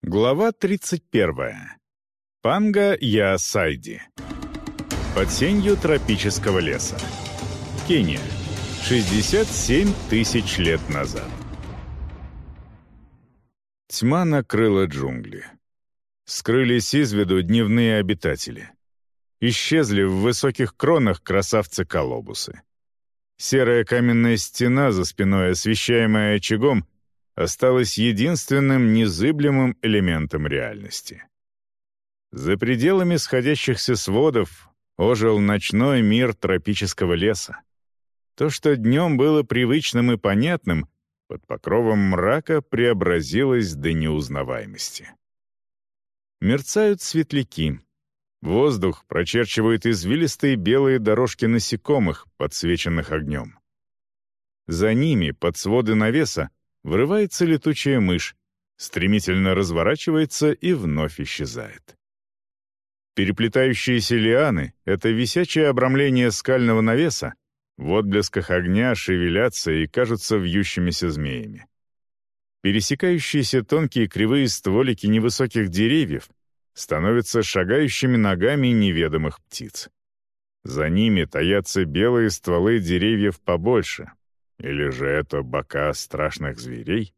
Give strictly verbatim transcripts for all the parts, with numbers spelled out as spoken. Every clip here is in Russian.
Глава тридцать первая. Панга Яасайди. Под сенью тропического леса. Кения. шестьдесят семь тысяч лет назад. Тьма накрыла джунгли. Скрылись из виду дневные обитатели. Исчезли в высоких кронах красавцы-колобусы. Серая каменная стена за спиной, освещаемая очагом, осталась единственным незыблемым элементом реальности. За пределами сходящихся сводов ожил ночной мир тропического леса. То, что днем было привычным и понятным, под покровом мрака преобразилось до неузнаваемости. Мерцают светляки. Воздух прочерчивают извилистые белые дорожки насекомых, подсвеченных огнем. За ними, под своды навеса, врывается летучая мышь, стремительно разворачивается и вновь исчезает. Переплетающиеся лианы — это висячее обрамление скального навеса, в отблесках огня шевелятся и кажутся вьющимися змеями. Пересекающиеся тонкие кривые стволики невысоких деревьев становятся шагающими ногами неведомых птиц. За ними таятся белые стволы деревьев побольше. Или же это бока страшных зверей?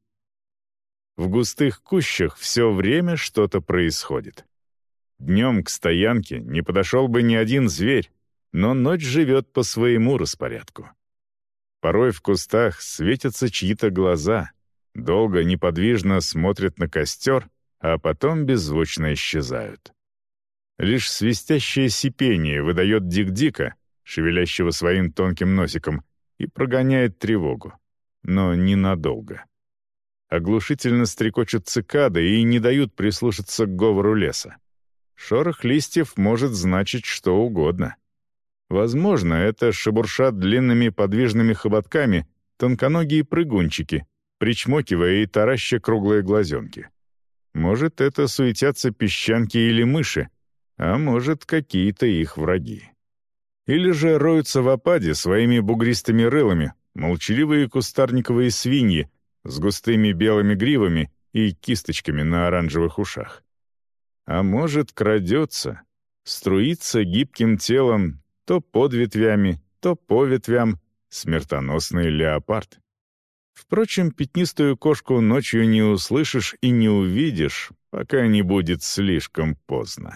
В густых кущах все время что-то происходит. Днем к стоянке не подошел бы ни один зверь, но ночь живет по своему распорядку. Порой в кустах светятся чьи-то глаза, долго неподвижно смотрят на костер, а потом беззвучно исчезают. Лишь свистящее сипение выдает дик-дика, шевелящего своим тонким носиком, и прогоняет тревогу, но ненадолго. Оглушительно стрекочут цикады и не дают прислушаться к говору леса. Шорох листьев может значить что угодно. Возможно, это шебуршат длинными подвижными хоботками тонконогие прыгунчики, причмокивая и тараща круглые глазенки. Может, это суетятся песчанки или мыши, а может, какие-то их враги. Или же роются в опаде своими бугристыми рылами молчаливые кустарниковые свиньи с густыми белыми гривами и кисточками на оранжевых ушах. А может, крадется, струится гибким телом то под ветвями, то по ветвям смертоносный леопард. Впрочем, пятнистую кошку ночью не услышишь и не увидишь, пока не будет слишком поздно.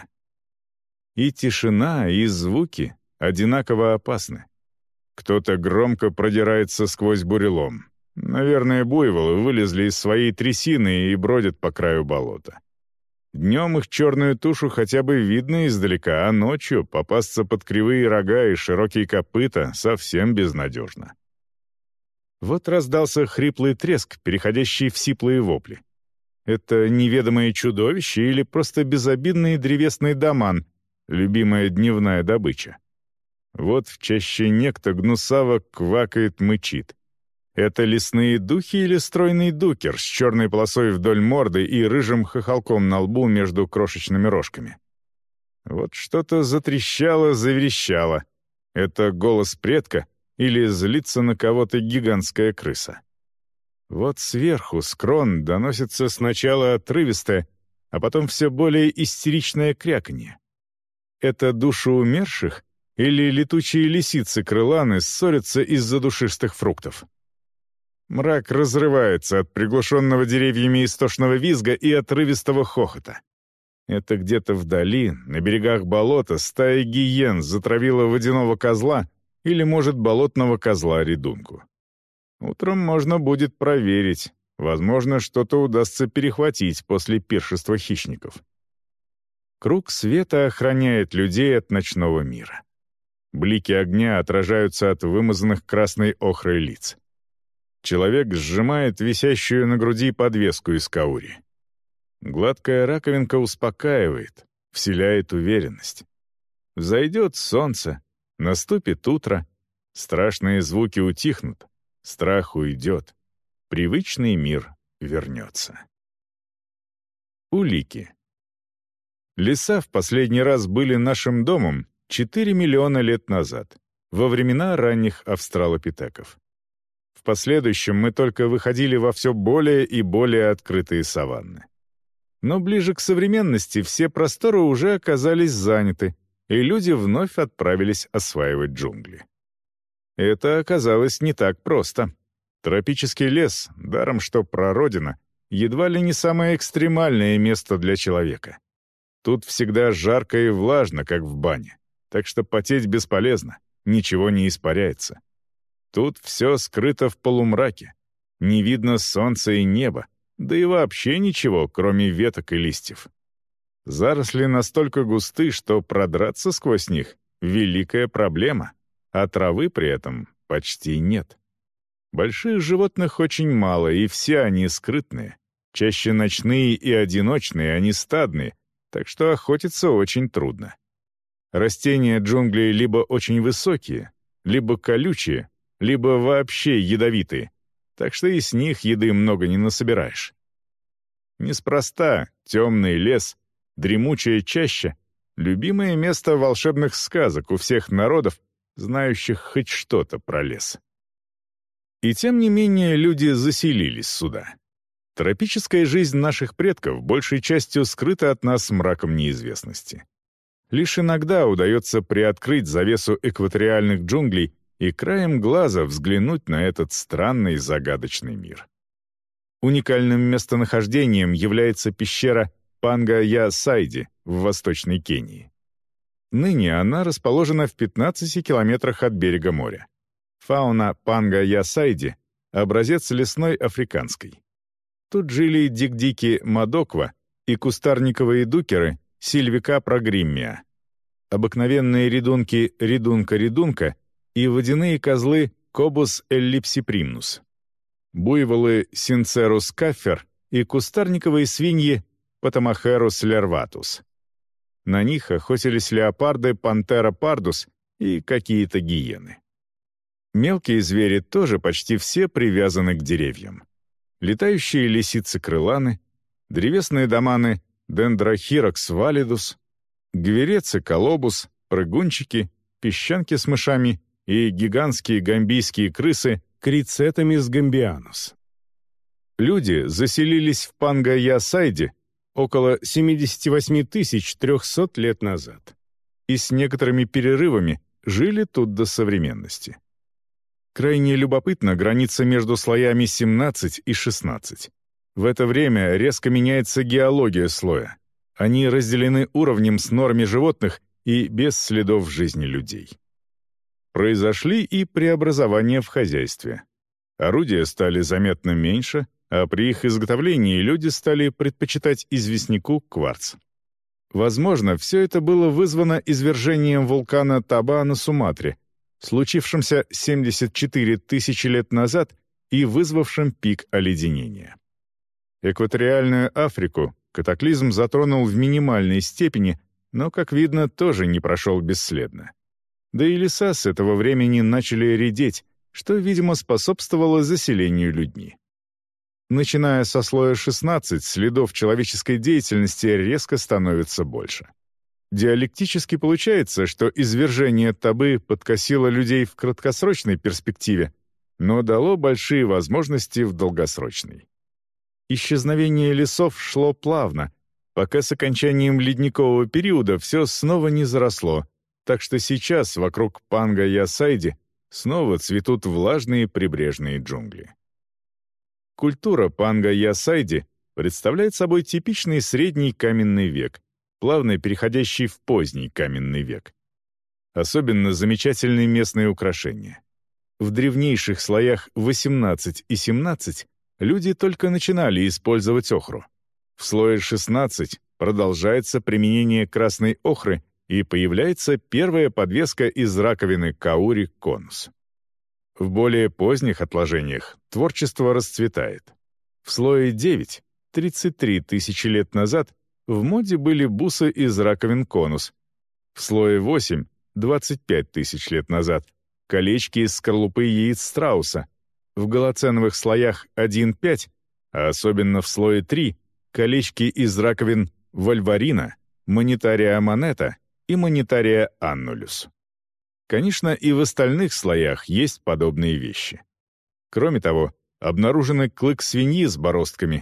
И тишина, и звуки одинаково опасны. Кто-то громко продирается сквозь бурелом. Наверное, буйволы вылезли из своей трясины и бродят по краю болота. Днем их черную тушу хотя бы видно издалека, а ночью попасться под кривые рога и широкие копыта совсем безнадежно. Вот раздался хриплый треск, переходящий в сиплые вопли. Это неведомое чудовище или просто безобидный древесный доман, любимая дневная добыча? Вот в чаще некто гнусаво квакает, мычит. Это лесные духи или стройный дукер с черной полосой вдоль морды и рыжим хохолком на лбу между крошечными рожками? Вот что-то затрещало, заверещало. Это голос предка или злится на кого-то гигантская крыса? Вот сверху, с крон, доносится сначала отрывистое, а потом все более истеричное кряканье. Это души умерших или летучие лисицы-крыланы ссорятся из-за душистых фруктов? Мрак разрывается от приглушенного деревьями истошного визга и отрывистого хохота. Это где-то вдали, на берегах болота, стая гиен затравила водяного козла или, может, болотного козла-редунку. Утром можно будет проверить. Возможно, что-то удастся перехватить после пиршества хищников. Круг света охраняет людей от ночного мира. Блики огня отражаются от вымазанных красной охрой лиц. Человек сжимает висящую на груди подвеску из каури. Гладкая раковинка успокаивает, вселяет уверенность. Взойдет солнце, наступит утро, страшные звуки утихнут, страх уйдет, привычный мир вернется. Улики. Леса в последний раз были нашим домом четыре миллиона лет назад, во времена ранних австралопитеков. В последующем мы только выходили во все более и более открытые саванны. Но ближе к современности все просторы уже оказались заняты, и люди вновь отправились осваивать джунгли. Это оказалось не так просто. Тропический лес, даром что прародина, едва ли не самое экстремальное место для человека. Тут всегда жарко и влажно, как в бане, так что потеть бесполезно, ничего не испаряется. Тут все скрыто в полумраке, не видно солнца и неба, да и вообще ничего, кроме веток и листьев. Заросли настолько густы, что продраться сквозь них — великая проблема, а травы при этом почти нет. Больших животных очень мало, и все они скрытные. Чаще ночные и одиночные, а не стадные, так что охотиться очень трудно. Растения джунглей либо очень высокие, либо колючие, либо вообще ядовитые, так что и с них еды много не насобираешь. Неспроста темный лес, дремучая чаща — любимое место волшебных сказок у всех народов, знающих хоть что-то про лес. И тем не менее люди заселились сюда. Тропическая жизнь наших предков большей частью скрыта от нас мраком неизвестности. Лишь иногда удается приоткрыть завесу экваториальных джунглей и краем глаза взглянуть на этот странный загадочный мир. Уникальным местонахождением является пещера Панга-Я-Сайди в Восточной Кении. Ныне она расположена в пятнадцати километрах от берега моря. Фауна Панга-Я-Сайди — образец лесной африканской. Тут жили дикдики Мадоква и кустарниковые дукеры Сильвика прогриммия, обыкновенные редунки Редунка-редунка и водяные козлы Кобус эллипсипримнус, буйволы Синцерус каффер и кустарниковые свиньи Потамахерус лерватус. На них охотились леопарды Пантера пардус и какие-то гиены. Мелкие звери тоже почти все привязаны к деревьям. Летающие лисицы-крыланы, древесные доманы Дендрохирокс валидус, гверецы колобус, прыгунчики, песчанки с мышами и гигантские гамбийские крысы Крицетамис гамбианус. Люди заселились в Панга-Я-Сайди около семьдесят восемь тысяч триста лет назад и с некоторыми перерывами жили тут до современности. Крайне любопытна граница между слоями семнадцать и шестнадцать. В это время резко меняется геология слоя. Они разделены уровнем с нормами животных и без следов жизни людей. Произошли и преобразования в хозяйстве. Орудия стали заметно меньше, а при их изготовлении люди стали предпочитать известняку кварц. Возможно, все это было вызвано извержением вулкана Таба на Суматре, случившимся семьдесят четыре тысячи лет назад и вызвавшим пик оледенения. Экваториальную Африку катаклизм затронул в минимальной степени, но, как видно, тоже не прошел бесследно. Да и леса с этого времени начали редеть, что, видимо, способствовало заселению людьми. Начиная со слоя шестнадцать, следов человеческой деятельности резко становится больше. Диалектически получается, что извержение Табы подкосило людей в краткосрочной перспективе, но дало большие возможности в долгосрочной. Исчезновение лесов шло плавно, пока с окончанием ледникового периода все снова не заросло, так что сейчас вокруг Панга-Я-Сайди снова цветут влажные прибрежные джунгли. Культура Панга-Я-Сайди представляет собой типичный средний каменный век, плавно переходящий в поздний каменный век. Особенно замечательны местные украшения. В древнейших слоях восемнадцать и семнадцать люди только начинали использовать охру. В слое шестнадцать продолжается применение красной охры и появляется первая подвеска из раковины каури конус. В более поздних отложениях творчество расцветает. В слое девять, тридцать три тысячи лет назад, в моде были бусы из раковин конус. В слое восемь, двадцать пять тысяч лет назад, колечки из скорлупы яиц страуса. В голоценовых слоях один-пять, а особенно в слое три, колечки из раковин вольварина, монетария монета и монетария аннулюс. Конечно, и в остальных слоях есть подобные вещи. Кроме того, обнаружены клык свиньи с бороздками,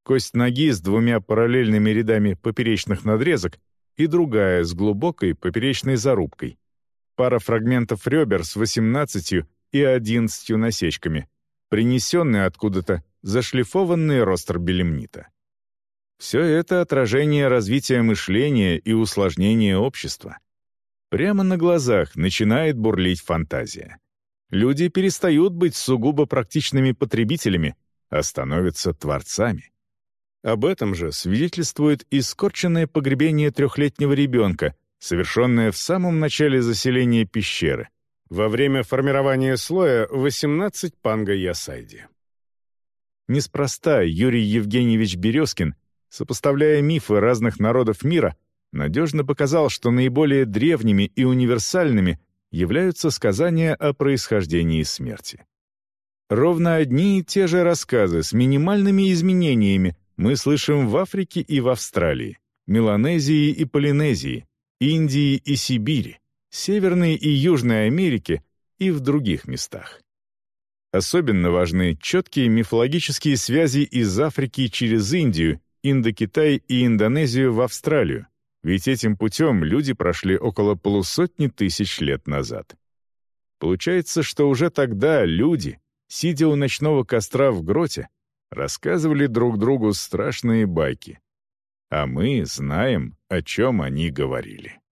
кость ноги с двумя параллельными рядами поперечных надрезок и другая с глубокой поперечной зарубкой, пара фрагментов ребер с восемнадцатью и одиннадцатью насечками, принесенные откуда-то зашлифованный ростер белемнита. Все это отражение развития мышления и усложнения общества. Прямо на глазах начинает бурлить фантазия. Люди перестают быть сугубо практичными потребителями, а становятся творцами. Об этом же свидетельствует искорченное погребение трехлетнего ребенка, совершенное в самом начале заселения пещеры, во время формирования слоя восемнадцать Панга-Ясайди. Неспроста Юрий Евгеньевич Березкин, сопоставляя мифы разных народов мира, надежно показал, что наиболее древними и универсальными являются сказания о происхождении смерти. Ровно одни и те же рассказы с минимальными изменениями мы слышим в Африке и в Австралии, Меланезии и Полинезии, Индии и Сибири, Северной и Южной Америке и в других местах. Особенно важны четкие мифологические связи из Африки через Индию, Индокитай и Индонезию в Австралию, ведь этим путем люди прошли около полусотни тысяч лет назад. Получается, что уже тогда люди, сидя у ночного костра в гроте, рассказывали друг другу страшные байки. А мы знаем, о чем они говорили.